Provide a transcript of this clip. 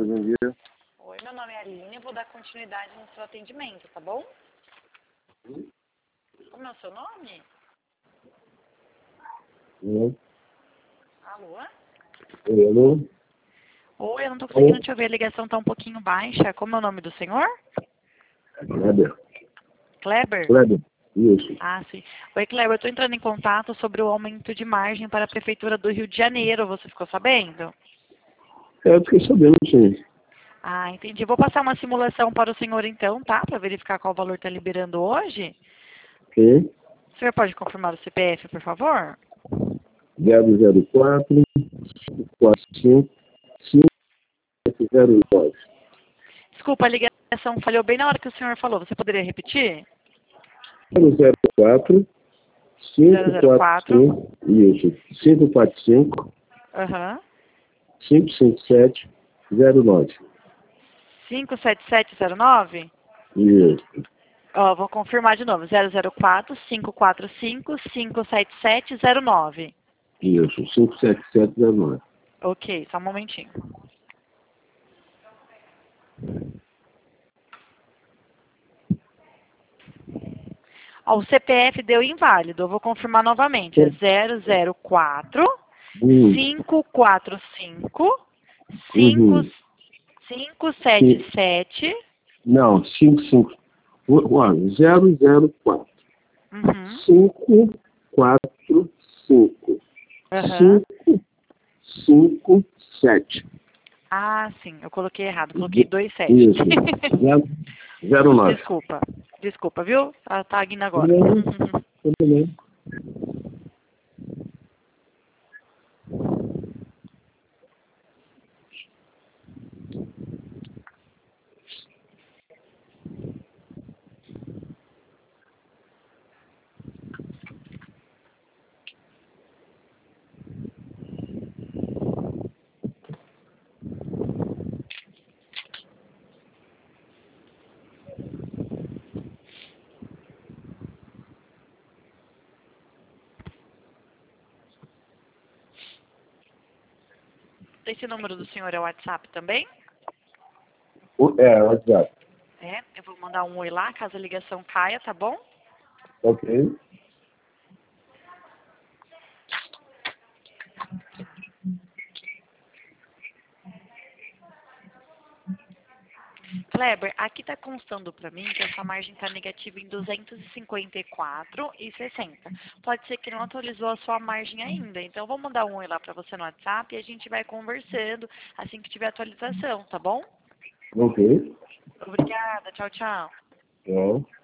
Oi, bom dia. Oi, meu nome é Aline, eu vou dar continuidade no seu atendimento, tá bom? Como é o seu nome? Oi, Alô? alô? Oi, eu não tô conseguindo te ouvir, a ligação tá um pouquinho baixa. Como é o nome do senhor? Kleber. Kleber? Kleber, isso. Ah, sim. Oi, Kleber, eu tô entrando em contato sobre o aumento de margem para a Prefeitura do Rio de Janeiro, você ficou sabendo? Eu fiquei sabendo, sim. Ah, entendi. Vou passar uma simulação para o senhor então, tá? Para verificar qual valor está liberando hoje. Ok? O senhor pode confirmar o CPF, por favor? 004 45 5709. Desculpa, a ligação falhou bem na hora que o senhor falou. Você poderia repetir? 004 004. 545, isso, 545 Aham. 557 09. 57709? Isso, Ó, vou confirmar de novo. 004 545 57709. isso, 57709. Ok, só um momentinho. Ó, o CPF deu inválido. Eu vou confirmar novamente. É 004 545 Uhum. 577. Não, 55. 004 Uhum. 545 Aham. 557. Ah, sim, eu coloquei errado. Coloquei 27. Isso. 09. Desculpa. Desculpa, viu? Tá indo agora. Não, tudo bem. Esse número do senhor é o WhatsApp também? É, WhatsApp. É, eu vou mandar um oi lá, caso a ligação caia, tá bom? Ok. Kleber, aqui tá constando para mim que essa margem tá negativa em 254,60. Pode ser que não atualizou a sua margem ainda, então eu vou mandar um oi lá para você no WhatsApp e a gente vai conversando assim que tiver atualização, tá bom? Ok. Obrigada, tchau, tchau. Então.